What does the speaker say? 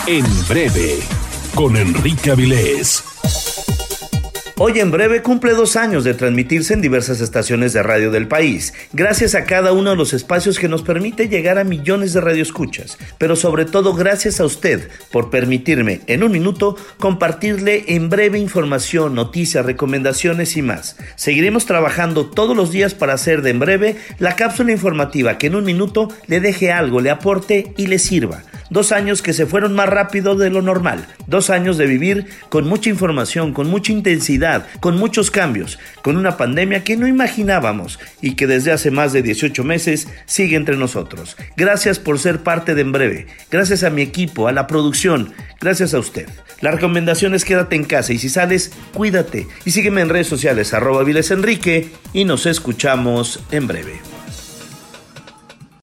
En breve, con Enrique Avilés. Hoy En Breve cumple 2 años de transmitirse en diversas estaciones de radio del país, gracias a cada uno de los espacios que nos permite llegar a millones de radioescuchas, pero sobre todo gracias a usted por permitirme, en un minuto, compartirle en breve información, noticias, recomendaciones y más. Seguiremos trabajando todos los días para hacer de En Breve la cápsula informativa que en un minuto le deje algo, le aporte y le sirva. 2 años que se fueron más rápido de lo normal, 2 años de vivir con mucha información, con mucha intensidad, con muchos cambios, con una pandemia que no imaginábamos y que desde hace más de 18 meses sigue entre nosotros. Gracias por ser parte de En Breve, gracias a mi equipo, a la producción, gracias a usted. La recomendación es quédate en casa y si sales, cuídate y sígueme en redes sociales @AvilesEnrique y nos escuchamos en breve.